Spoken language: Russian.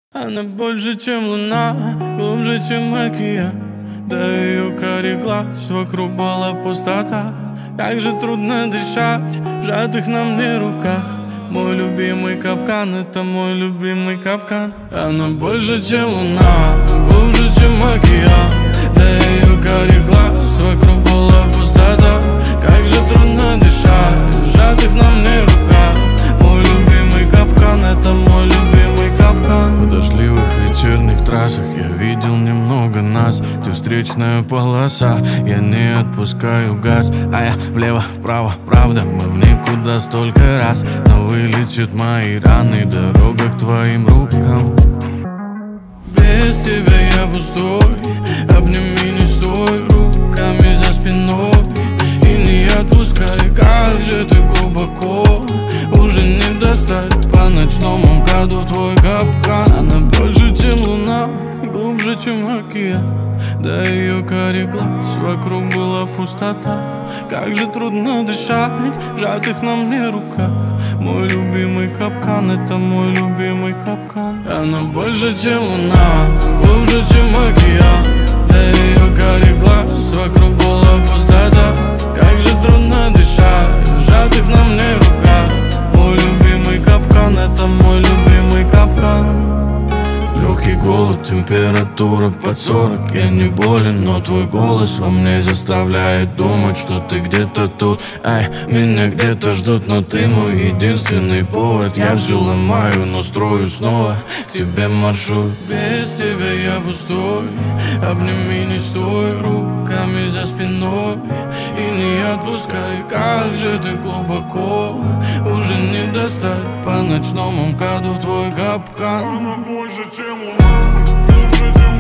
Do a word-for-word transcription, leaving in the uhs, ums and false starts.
Она больше, чем луна, глубже, чем океан. До ее карих глаз вокруг была пустота. Как же трудно дышать в сжатых на мне руках. Мой любимый капкан, это мой любимый капкан. Она больше, чем луна, глубже, чем океан. До ее карих глаз вокруг была пустота. Как же трудно дышать в сжатых на мне руках. Мой любимый капкан, это мой любимый капкан. В дождливых вечерних трассах я видел немного нас. Ты встречная полоса, я не отпускаю газ. А я влево, вправо, правда, мы в никуда столько раз. Но вылечат мои раны, дорога к твоим рукам. Без тебя я пустой, обними, не стой руками за спиной и не отпускай. Как же ты глубоко, уже не достать по ночному МКАДу в твой капкан. Она больше, чем луна, глубже, чем океан. До ее карих глаз вокруг была пустота. Как же трудно дышать в сжатых на мне руках. Мой любимый капкан, это мой любимый капкан. Она больше, чем луна, глубже, чем океан. До ее карих глаз вокруг была пустота. Как же трудно дышать в сжатых на мне руках. Мой любимый капкан, это мой любимый капкан. Легкий голод, температура под сорок. Я не болен, но твой голос во мне заставляет думать, что ты где-то тут. Ай, меня где-то ждут, но ты мой единственный повод. Я все ломаю, но строю снова к тебе маршрут. Без тебя я пустой, обними, не стой руками за спиной и не отпускай. Как же ты глубоко, уже не достать по ночному МКАДу в твой капкан. Она больше, чем луна, глубже, чем